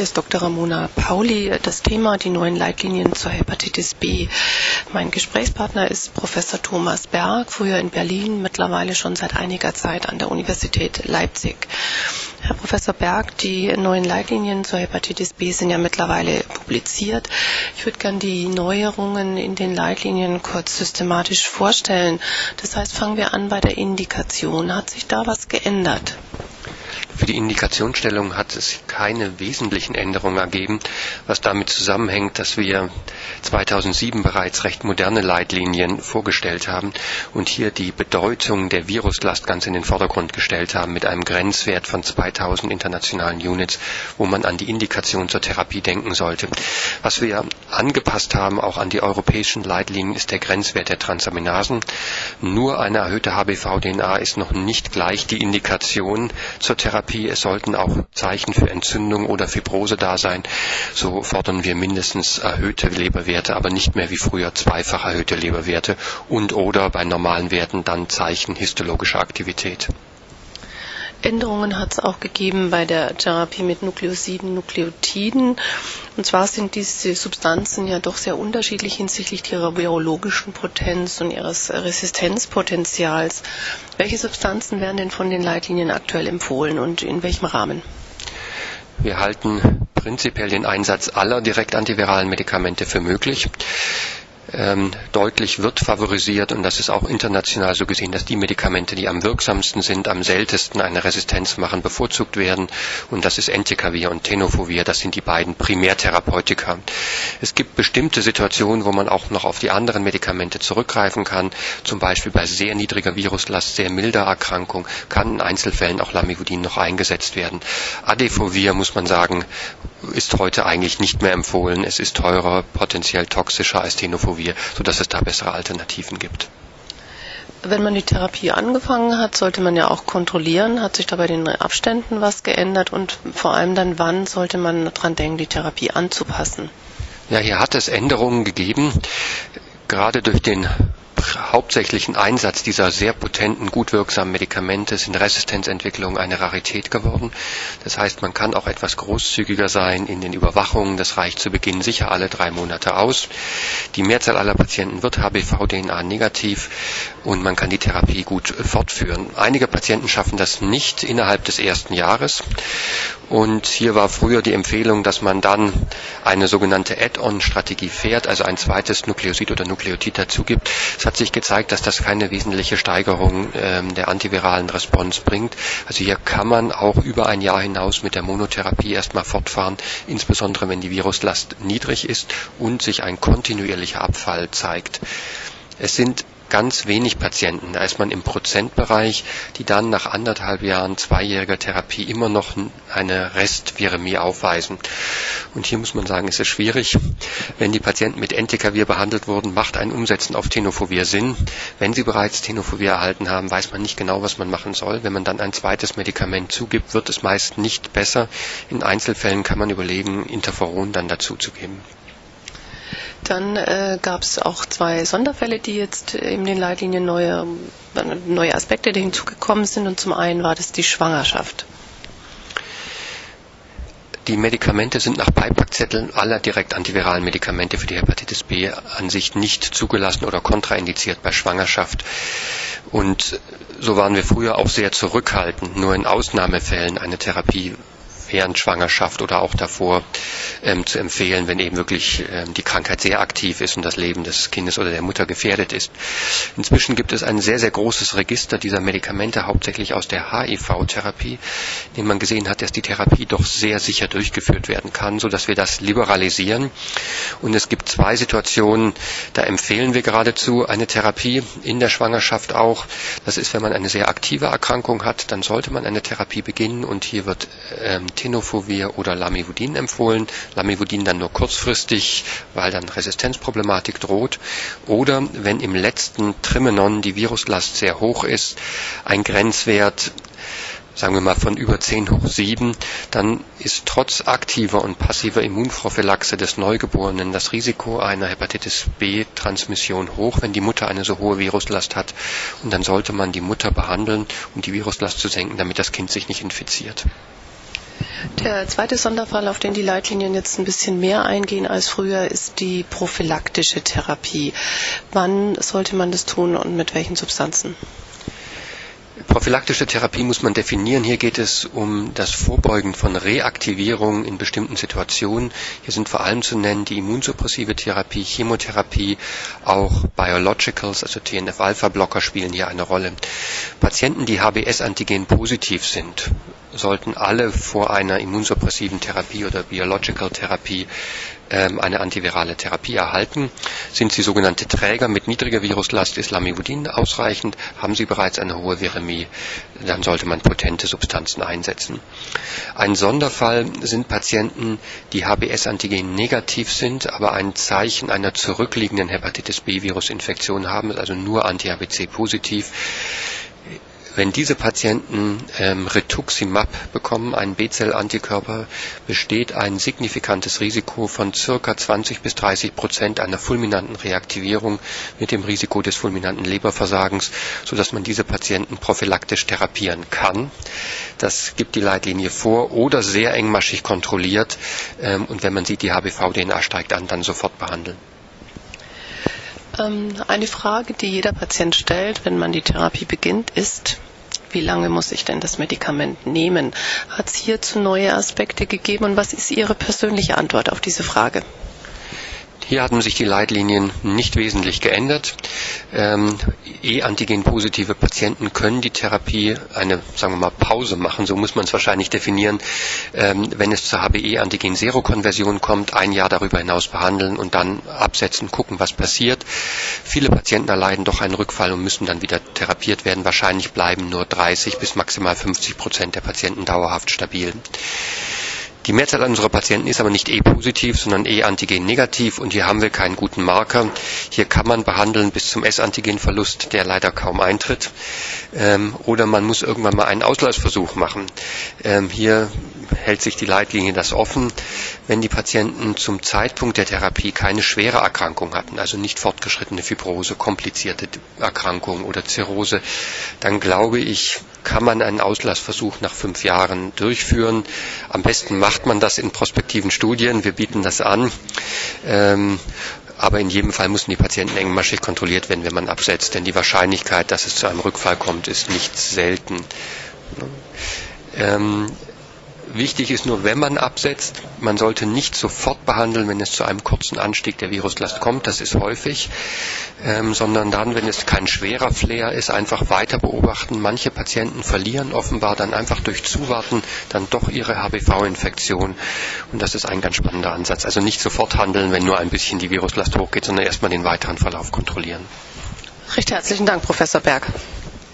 Hier ist Dr. Ramona Pauli. Das Thema, die neuen Leitlinien zur Hepatitis B. Mein Gesprächspartner ist Professor Thomas Berg, früher in Berlin, mittlerweile schon seit einiger Zeit an der Universität Leipzig. Herr Professor Berg, die neuen Leitlinien zur Hepatitis B sind ja mittlerweile publiziert. Ich würde gern die Neuerungen in den Leitlinien kurz systematisch vorstellen. Das heißt, fangen wir an bei der Indikation. Hat sich da was geändert? Für die Indikationsstellung hat es keine wesentlichen Änderungen ergeben, was damit zusammenhängt, dass wir 2007 bereits recht moderne Leitlinien vorgestellt haben und hier die Bedeutung der Viruslast ganz in den Vordergrund gestellt haben mit einem Grenzwert von 2000 internationalen Units, wo man an die Indikation zur Therapie denken sollte. Was wir angepasst haben, auch an die europäischen Leitlinien, ist der Grenzwert der Transaminasen. Nur eine erhöhte HBV-DNA ist noch nicht gleich die Indikation zur Therapie. Es sollten auch Zeichen für Entzündung oder Fibrose da sein. So fordern wir mindestens erhöhte Leberwerte, aber nicht mehr wie früher zweifach erhöhte Leberwerte und oder bei normalen Werten dann Zeichen histologischer Aktivität. Änderungen hat es auch gegeben bei der Therapie mit Nukleosiden, Nukleotiden. Und zwar sind diese Substanzen ja doch sehr unterschiedlich hinsichtlich ihrer virologischen Potenz und ihres Resistenzpotenzials. Welche Substanzen werden denn von den Leitlinien aktuell empfohlen und in welchem Rahmen? Wir halten prinzipiell den Einsatz aller direktantiviralen Medikamente für möglich. Deutlich wird favorisiert, und das ist auch international so gesehen, dass die Medikamente, die am wirksamsten sind, am seltensten eine Resistenz machen, bevorzugt werden. Und das ist Entecavir und Tenofovir, das sind die beiden Primärtherapeutika. Es gibt bestimmte Situationen, wo man auch noch auf die anderen Medikamente zurückgreifen kann. Zum Beispiel bei sehr niedriger Viruslast, sehr milder Erkrankung, kann in Einzelfällen auch Lamivudin noch eingesetzt werden. Adefovir, muss man sagen, ist heute eigentlich nicht mehr empfohlen. Es ist teurer, potenziell toxischer als Tenofovir, sodass es da bessere Alternativen gibt. Wenn man die Therapie angefangen hat, sollte man ja auch kontrollieren. Hat sich da bei den Abständen was geändert und vor allem dann, wann sollte man dran denken, die Therapie anzupassen? Ja, hier hat es Änderungen gegeben, gerade durch den hauptsächlichen Einsatz dieser sehr potenten, gut wirksamen Medikamente sind Resistenzentwicklungen eine Rarität geworden. Das heißt, man kann auch etwas großzügiger sein in den Überwachungen. Das reicht zu Beginn sicher alle 3 Monate aus. Die Mehrzahl aller Patienten wird HBV-DNA negativ und man kann die Therapie gut fortführen. Einige Patienten schaffen das nicht innerhalb des ersten Jahres. Und hier war früher die Empfehlung, dass man dann eine sogenannte Add-on-Strategie fährt, also ein zweites Nukleosid oder Nukleotid dazu gibt. Es hat sich gezeigt, dass das keine wesentliche Steigerung der antiviralen Response bringt. Also hier kann man auch über ein Jahr hinaus mit der Monotherapie erstmal fortfahren, insbesondere wenn die Viruslast niedrig ist und sich ein kontinuierlicher Abfall zeigt. Es sind ganz wenig Patienten, da ist man im Prozentbereich, die dann nach 1,5 Jahren 2-jähriger Therapie immer noch eine Restviremie aufweisen. Und hier muss man sagen, ist es schwierig. Wenn die Patienten mit Entecavir behandelt wurden, macht ein Umsetzen auf Tenofovir Sinn. Wenn sie bereits Tenofovir erhalten haben, weiß man nicht genau, was man machen soll. Wenn man dann ein zweites Medikament zugibt, wird es meist nicht besser. In Einzelfällen kann man überlegen, Interferon dann dazuzugeben. Dann gab es auch 2 Sonderfälle, die jetzt in den Leitlinien neue Aspekte, die hinzugekommen sind. Und zum einen war das die Schwangerschaft. Die Medikamente sind nach Beipackzetteln aller direktantiviralen Medikamente für die Hepatitis B an sich nicht zugelassen oder kontraindiziert bei Schwangerschaft. Und so waren wir früher auch sehr zurückhaltend, nur in Ausnahmefällen eine Therapie während Schwangerschaft oder auch davor zu empfehlen, wenn eben wirklich die Krankheit sehr aktiv ist und das Leben des Kindes oder der Mutter gefährdet ist. Inzwischen gibt es ein sehr, sehr großes Register dieser Medikamente, hauptsächlich aus der HIV-Therapie, in dem man gesehen hat, dass die Therapie doch sehr sicher durchgeführt werden kann, sodass wir das liberalisieren. Und es gibt 2 Situationen, da empfehlen wir geradezu eine Therapie in der Schwangerschaft auch. Das ist, wenn man eine sehr aktive Erkrankung hat, dann sollte man eine Therapie beginnen und hier wird Tenofovir oder Lamivudin empfohlen. Lamivudin dann nur kurzfristig, weil dann Resistenzproblematik droht. Oder wenn im letzten Trimenon die Viruslast sehr hoch ist, ein Grenzwert, sagen wir mal von über 10�7, dann ist trotz aktiver und passiver Immunprophylaxe des Neugeborenen das Risiko einer Hepatitis B-Transmission hoch, wenn die Mutter eine so hohe Viruslast hat. Und dann sollte man die Mutter behandeln, um die Viruslast zu senken, damit das Kind sich nicht infiziert. Der zweite Sonderfall, auf den die Leitlinien jetzt ein bisschen mehr eingehen als früher, ist die prophylaktische Therapie. Wann sollte man das tun und mit welchen Substanzen? Prophylaktische Therapie muss man definieren. Hier geht es um das Vorbeugen von Reaktivierung in bestimmten Situationen. Hier sind vor allem zu nennen die immunsuppressive Therapie, Chemotherapie, auch Biologicals, also TNF-Alpha-Blocker spielen hier eine Rolle. Patienten, die HBs-Antigen positiv sind, sollten alle vor einer immunsuppressiven Therapie oder Biological-Therapie eine antivirale Therapie erhalten. Sind sie sogenannte Träger mit niedriger Viruslast, ist Lamivudin ausreichend. Haben sie bereits eine hohe Virämie, dann sollte man potente Substanzen einsetzen. Ein Sonderfall sind Patienten, die HBs-Antigen negativ sind, aber ein Zeichen einer zurückliegenden Hepatitis-B-Virusinfektion haben, also nur Anti-HBC positiv. Wenn diese Patienten Rituximab bekommen, einen B-Zell-Antikörper, besteht ein signifikantes Risiko von ca. 20-30% einer fulminanten Reaktivierung mit dem Risiko des fulminanten Leberversagens, sodass man diese Patienten prophylaktisch therapieren kann. Das gibt die Leitlinie vor oder sehr engmaschig kontrolliert und wenn man sieht, die HBV-DNA steigt an, dann sofort behandeln. Eine Frage, die jeder Patient stellt, wenn man die Therapie beginnt, ist: Wie lange muss ich denn das Medikament nehmen? Hat es hierzu neue Aspekte gegeben und was ist Ihre persönliche Antwort auf diese Frage? Hier hatten sich die Leitlinien nicht wesentlich geändert. E-Antigen-positive Patienten können die Therapie eine, sagen wir mal, Pause machen, so muss man es wahrscheinlich definieren, wenn es zur HBe-Antigen-Serokonversion kommt, ein Jahr darüber hinaus behandeln und dann absetzen, gucken, was passiert. Viele Patienten erleiden doch einen Rückfall und müssen dann wieder therapiert werden. Wahrscheinlich bleiben nur 30 bis maximal 50% der Patienten dauerhaft stabil. Die Mehrzahl unserer Patienten ist aber nicht E-positiv, sondern E-Antigen-negativ und hier haben wir keinen guten Marker. Hier kann man behandeln bis zum S-Antigen-Verlust, der leider kaum eintritt. Oder man muss irgendwann mal einen Auslassversuch machen. Hier hält sich die Leitlinie das offen. Wenn die Patienten zum Zeitpunkt der Therapie keine schwere Erkrankung hatten, also nicht fortgeschrittene Fibrose, komplizierte Erkrankung oder Zirrhose, dann glaube ich, kann man einen Auslassversuch nach 5 Jahren durchführen. Am besten macht man das in prospektiven Studien. Wir bieten das an. Aber in jedem Fall müssen die Patienten engmaschig kontrolliert werden, wenn man absetzt. Denn die Wahrscheinlichkeit, dass es zu einem Rückfall kommt, ist nicht selten. Wichtig ist nur, wenn man absetzt, man sollte nicht sofort behandeln, wenn es zu einem kurzen Anstieg der Viruslast kommt, das ist häufig, sondern dann, wenn es kein schwerer Flair ist, einfach weiter beobachten. Manche Patienten verlieren offenbar dann einfach durch Zuwarten dann doch ihre HBV-Infektion und das ist ein ganz spannender Ansatz. Also nicht sofort handeln, wenn nur ein bisschen die Viruslast hochgeht, sondern erstmal den weiteren Verlauf kontrollieren. Recht herzlichen Dank, Professor Berg.